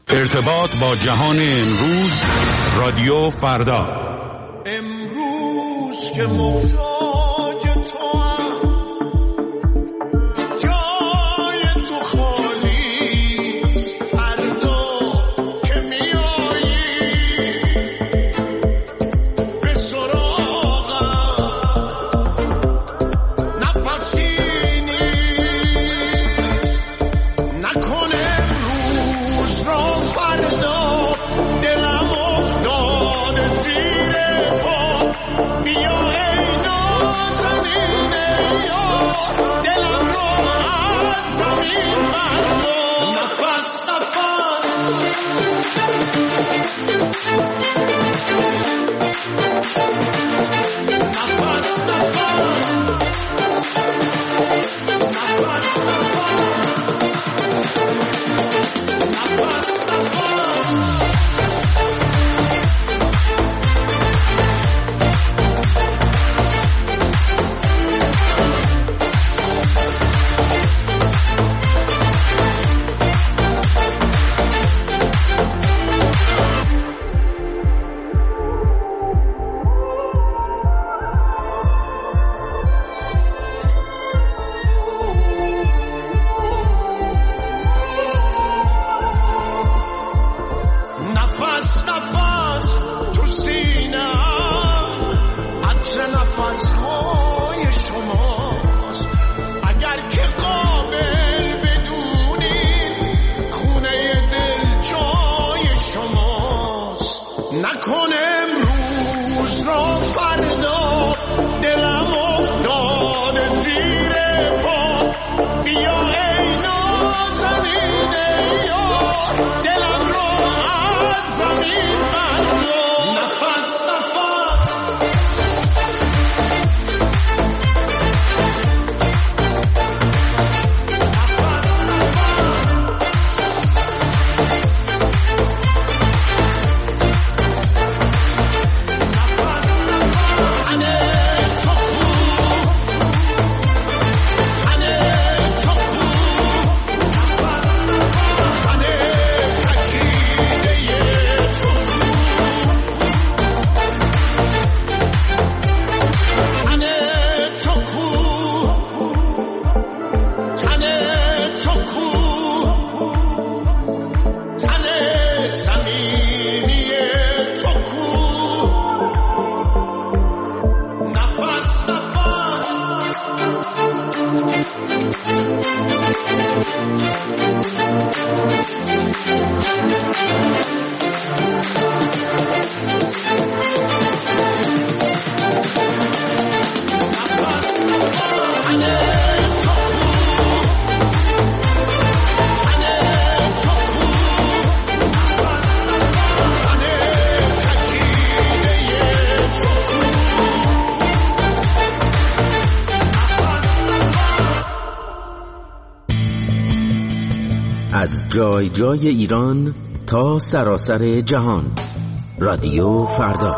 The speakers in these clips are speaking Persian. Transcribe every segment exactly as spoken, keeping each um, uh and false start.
ارتباط با جهان امروز، رادیو فردا. امروز که محتاج تو هم، جای تو خالیست. فردا که میایی به سراغم، نفسی نیست. نکن امروز را فردا، دلم افتاده زیر پا. بیا ای نازنین یار، دلم رو از زمین بردار. نفس نفس نفس از جای جای ایران تا سراسر جهان، رادیو فردا.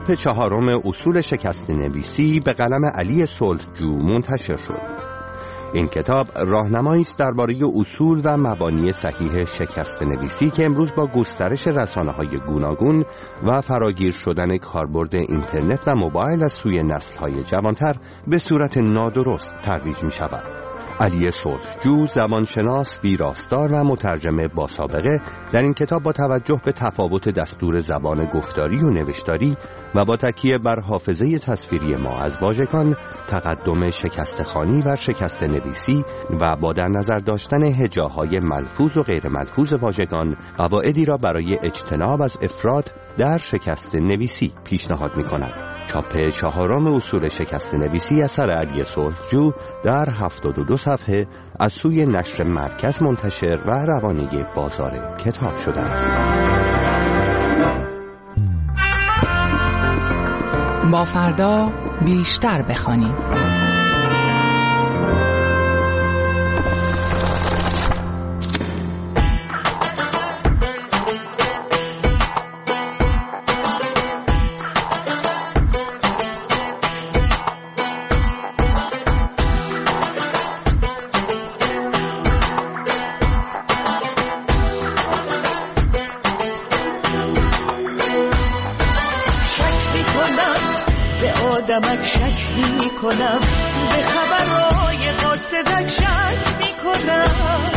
چاپ چهارم اصول شکست نویسی به قلم علی صلحجو منتشر شد. این کتاب راهنمایی است درباره اصول و مبانی صحیح شکست نویسی که امروز با گسترش رسانه‌های گوناگون و فراگیر شدن کاربرد اینترنت و موبایل از سوی نسل‌های جوانتر به صورت نادرست ترویج می‌شود. علی صلحجو، زبانشناس ویراستار و مترجم با سابقه، در این کتاب با توجه به تفاوت دستور زبان گفتاری و نوشتاری و با تکیه بر حافظه تصویری ما از واژگان، تقدم شکست خوانی و شکست نویسی و با در نظر داشتن هجاهای ملفوظ و غیر ملفوظ واژگان، قواعدی را برای اجتناب از افراد در شکست نویسی پیشنهاد می‌کند. چاپ چهارم اصول شکست نویسی اثر علی صلحجو در هفتاد و دو صفحه از سوی نشر مرکز منتشر و روانه بازار کتاب شده است. با فردا بیشتر بخوانیم. آدمک شک می کنم، به خبرهای قاصدک شک می کنم.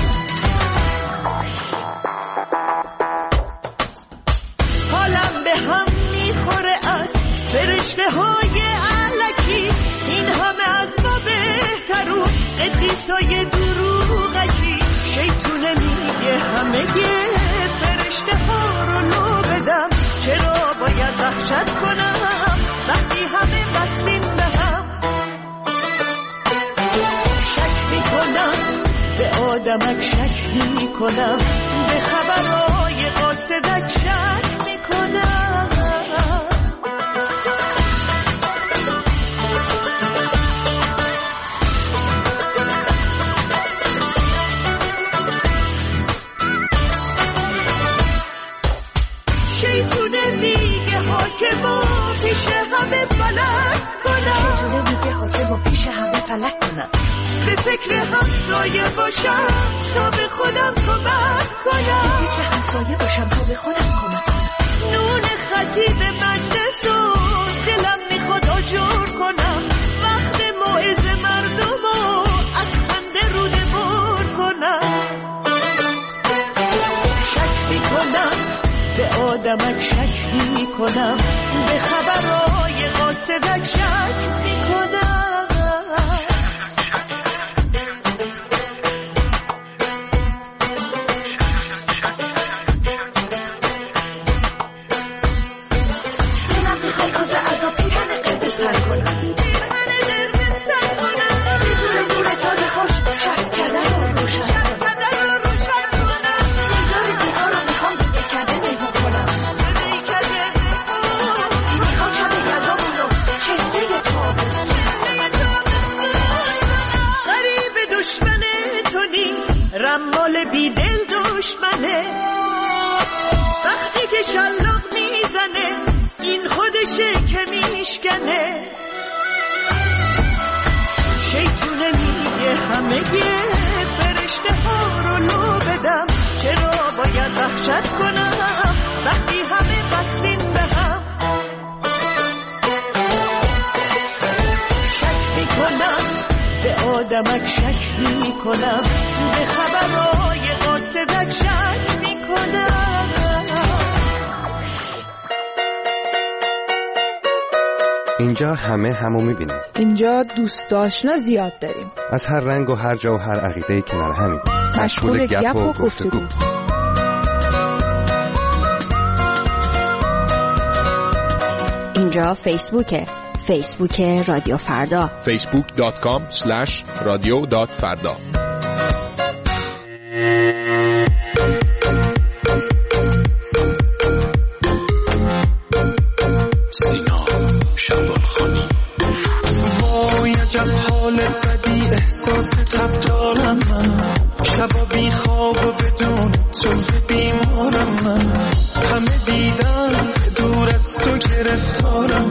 حالم به هم می خوره از فرشته های علکی، این همه از ما بهترون قدیسای دروغکی. شیطونه میگه همه گه فرشته ها رو لو بدم، چرا باید وحشت کنم وقتی همه بستیم به هم. شک می کنم به آدمک شک می کنم، به خبرهای قاصدک شک می کنم. شیطونه میگه حاکما پیش همه فلک کنم، شیطونه میگه حاکما پیش همه فلک کنم. به فکر همسایه باشم تا به خودم کمک کنم، به فکر همسایه باشم تا به خودم کمک کنم. نون خطیب مجلس و دلم میخواد آجور کنم، وقت موعظه مردم و از خنده روده بر کنم. شک میکنم به آدمک شک می کنم، به خبرهای قاصدک شک می کنم. دلم میخوای روز عذاب پیرن قدس تر کنم، پیرن قدس تر کنم. بدون نور تاز خوش شک کردن رو روشن کنم، نگار دیگار رو میخوام بکرده نیمون کنم. میخوام شب یزامون رو چهده تابستون. غریب دشمن تو نیست، رمال بیدل دشمنه. وقتی که شلاق میزنه این خودشه که میشکنه. شیطونه میگه همه گه فرشته ها رو لو بدم، چرا باید وحشت کنم وقتی همه بستیم به هم. شک میکنم به آدمک شک میکنم، به خبرهای قاصدک شک میکنم. اینجا همه همو میبینیم. اینجا دوست آشنا زیاد داریم، از هر رنگ و هر جا و هر عقیده‌ای کنار همین، مشغول گپ و گفتگو. اینجا فیسبوکه، فیسبوک رادیو فردا، فیسبوک دات کام اسلش رادیو دات فردا. سینا شبانخانی. وای عجب حال بدی احساس تب دارم من، شبا بی خواب و بدون تو بیمارم من. همه دیدن دور از تو گرفتارم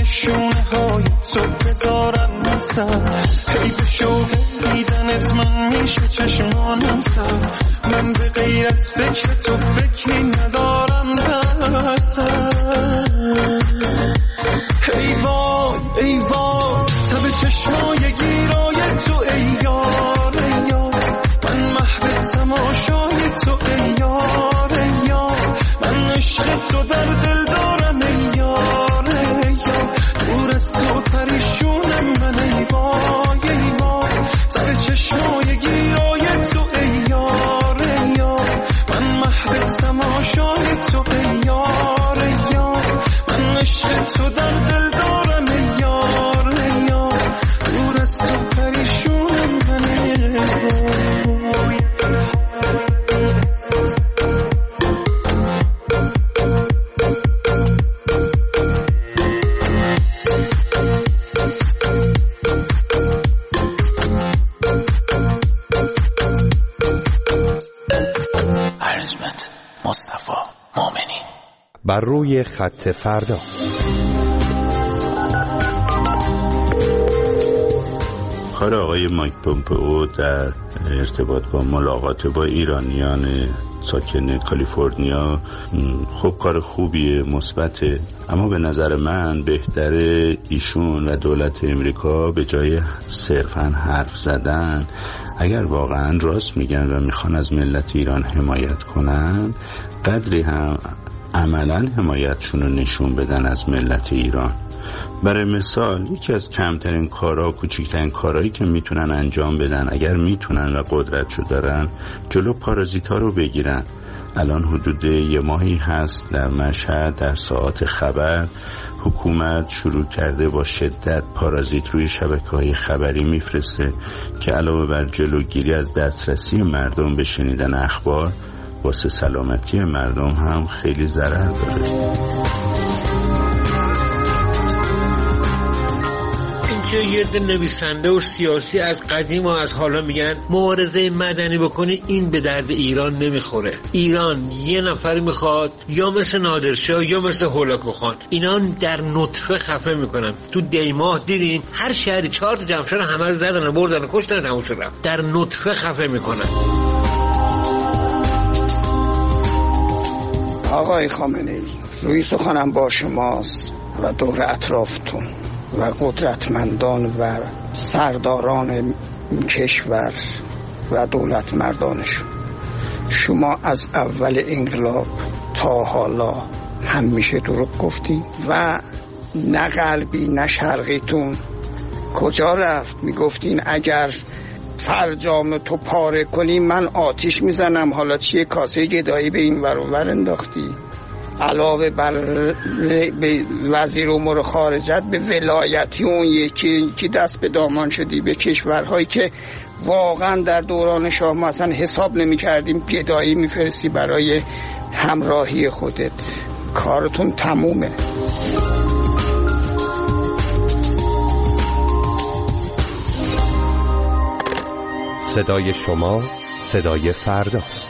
شونه های تو بذارم سر، هی به شوق دیدنت من میشه چشمانم سر، من به غیر از فکر تو فکری ندارم در سر. ای وای ای وای تب چشمای گیرای تو ای یار ای یار، من محو تماشای تو ای یار ای یار، من عشق تو در دل دارم ای یار ای یار، دور از تو پریشونم من ای وای ای وای تب چشمای گیرای تو ای یار ای یار، من محو تماشای تو ای یار ای یار، من عشق تو در دل دارم ای یار ای یار، دور از تو پریشونم من ای وای. ارنجمنت مصطفی مومنی. بر روی خط فردا. کار آقای مایک پومپئو در ارتباط با ملاقات با ایرانیان ساکن کالیفرنیا خب کار خوبیه، مثبته، اما به نظر من بهتره ایشون و دولت امریکا به جای صرفاً حرف زدن، اگر واقعاً راست میگن و میخوان از ملت ایران حمایت کنن، قدری هم عملاً حمایتشون رو نشون بدن از ملت ایران. برای مثال یکی از کمترین کارها، کوچکترین کارهایی که میتونن انجام بدن اگر میتونن و قدرتشو دارن، جلو پارازیت ها رو بگیرن. الان حدود یه ماهی هست در مشهد در ساعات خبر حکومت شروع کرده با شدت پارازیت روی شبکه‌های خبری میفرسته که علاوه بر جلوگیری از دسترسی مردم به شنیدن اخبار، واسه سلامتی مردم هم خیلی ضرر داره. یه ده نویسنده و سیاسی از قدیم و از حالا میگن مبارزه مدنی بکنی، این به درد ایران نمیخوره. ایران یه نفر میخواد یا مثل نادرشاه یا مثل هولاکو خان، اینا در نطفه خفه میکنن. تو دیماه دیدین هر شهری چهار تا جمشید همه رو زدن و بردن و کشتن، تموم شد رفت. در نطفه خفه میکنن. آقای خامنه‌ای، روی سخنم با شماست و دور اطرافتون و قدرتمندان و سرداران کشور و دولت مردانشون. شما از اول انقلاب تا حالا همیشه دروغ گفتی و نه غربی نه شرقیتون کجا رفت؟ میگفتین اگر فرجام تو پاره کنی من آتیش میزنم. حالا چیه؟ کاسه گدایی به این ور و ور انداختی. علاوه بر به وزیر امور خارجت به ولایتی اون یکی که دست به دامان شدی به کشورهایی که واقعا در دوران شاه ما اصلا حساب نمی کردیم، گدایی میفرستی برای همراهی خودت. کارتون تمومه. صدای شما صدای فرداست.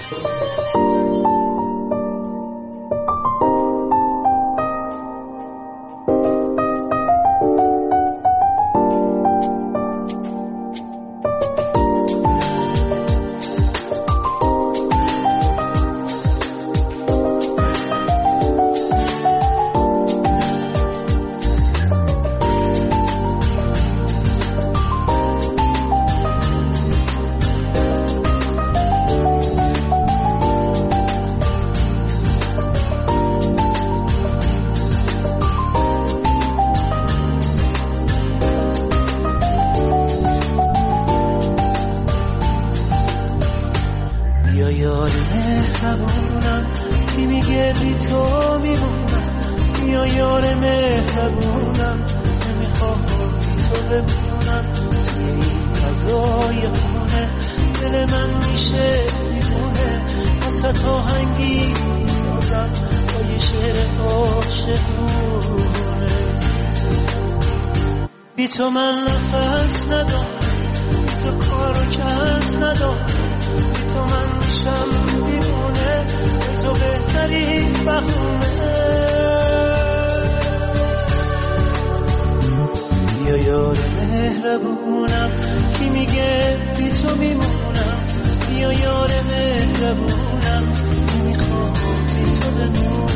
بی تو من نفس ندارم، بی تو کار و کس ندارم، بی تو من میشم دیوونه، بی تو بهترین بهونه. مهربونم کی میگه بی تو میمونم بیا یار مهربونم کی میخوام بی تو بمونم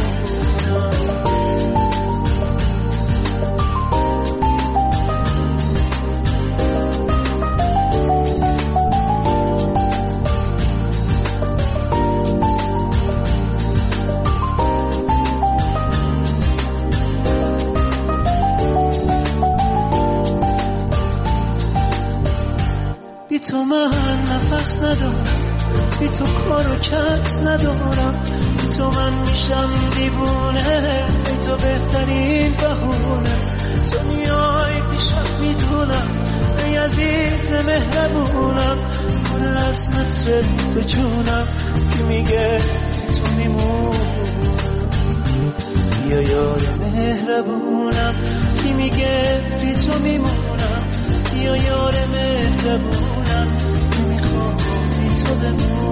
بی تو من نفس ندارم بی تو کار و کس ندارم بی تو من میشم دیوونه بی تو بهترین بهونه تو میای پیشم میدونم ای عزیز مهربونم پر از متر تو جونم کی میگه تو میمونم بیا یار مهربونم کی میگه بی تو میمونم بیا یار مهربونم کی میخوام بی تو بمونم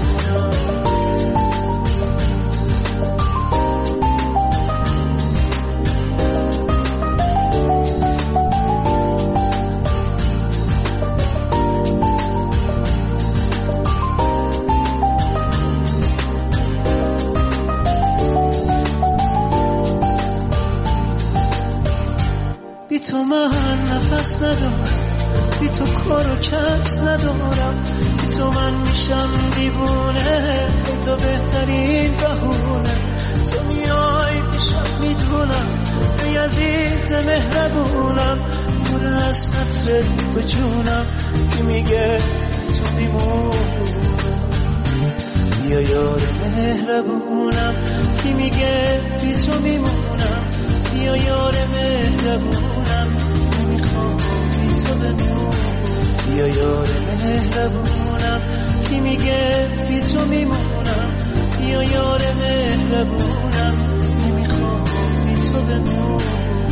بی تو من نفس ندارم بی تو کار و کس ندارم بی تو من میشم دیوونه بی تو بهترین بهونه تو میای پیشم میدونم ای عزیز مهربونم پر از متر تو جونم کی میگه تو میمونم بیا یار مهربونم کی میگه بی تو میمونم بیا یار مهربونم کی میخوام بی تو بمونم بیا یار مهربونم کی میگه بی تو میمونم بیا یار مهربونم کی میخوام بی تو بمونم.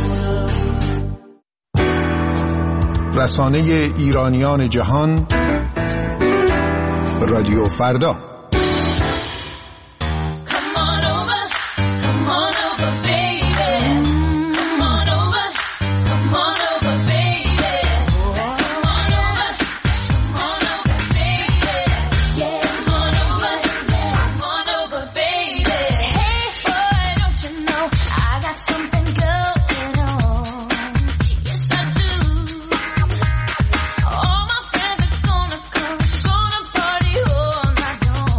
رسانه ایرانیان جهان رادیو فردا. All my friends are gonna come, gonna party all night long.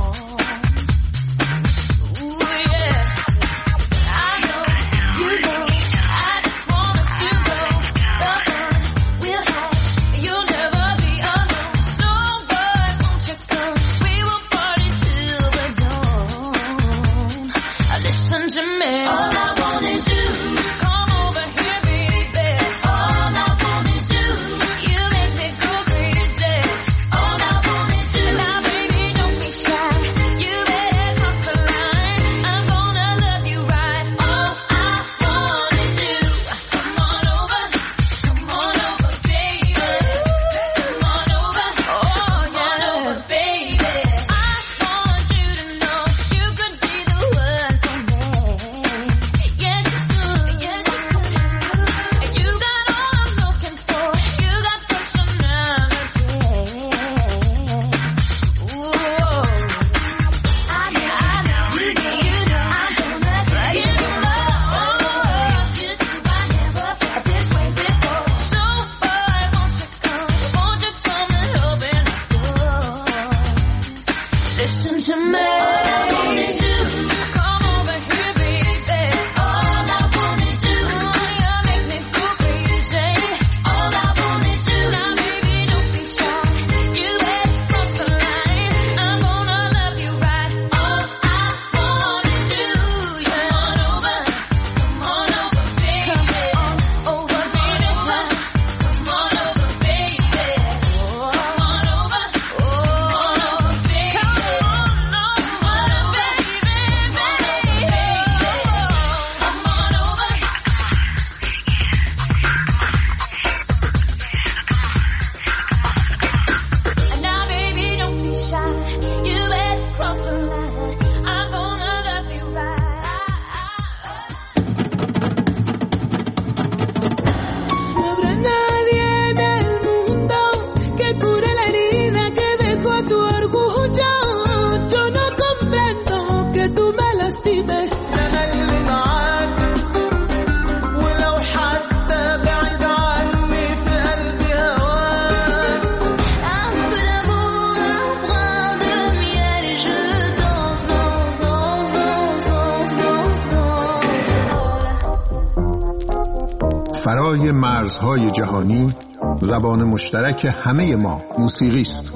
فرای مرزهای جهانی زبان مشترک همه ما موسیقی است.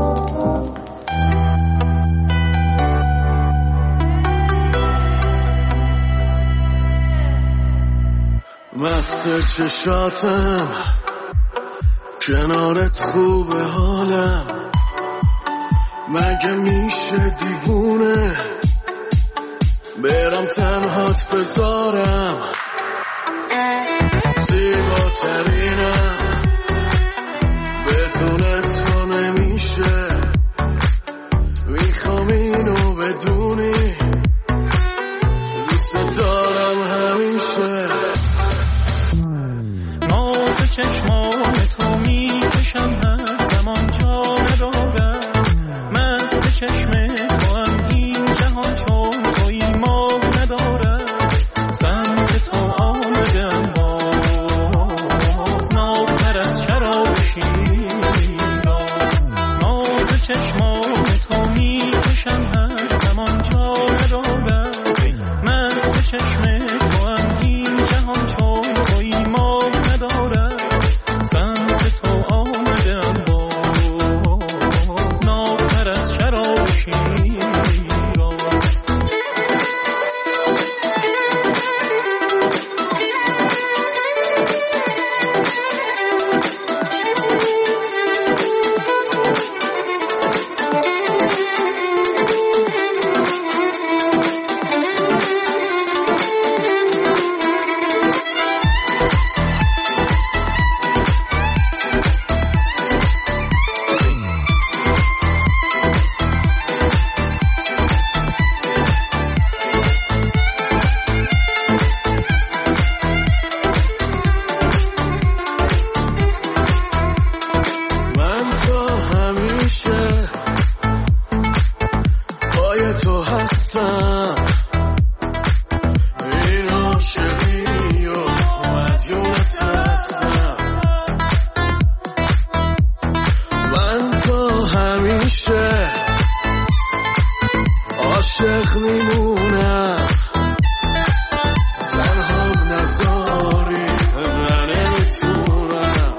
مست چشاتم کنارت خوبه حالم، مگه میشه دیوونه برم تنهات بذارم، زیباترینم بدون تو نمیشه، میخوام اینو بدونی دوست دارم همیشه. ناز چشمان تو میکشم هر زمان جا ندارم، مست چشم تو هم این جهان چون توی ما ندارم، سمت تو آمدم باز نابتر از شراب شیراز. ناز چشمان تو میکشم هر زمان جا ندارم، مست چشم تو هم این جهان چون توی ما ندارم، سمت تو آمدم باز نابتر از شراب شیراز. عاشق میمونم تنها نزاری من نمیتونم.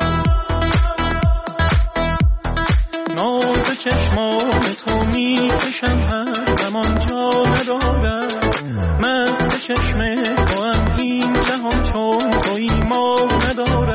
ناز چشمان تو میکشم هر زمان جا ندارم، مست چشم تو هم این جهان چون توی ما ندارم،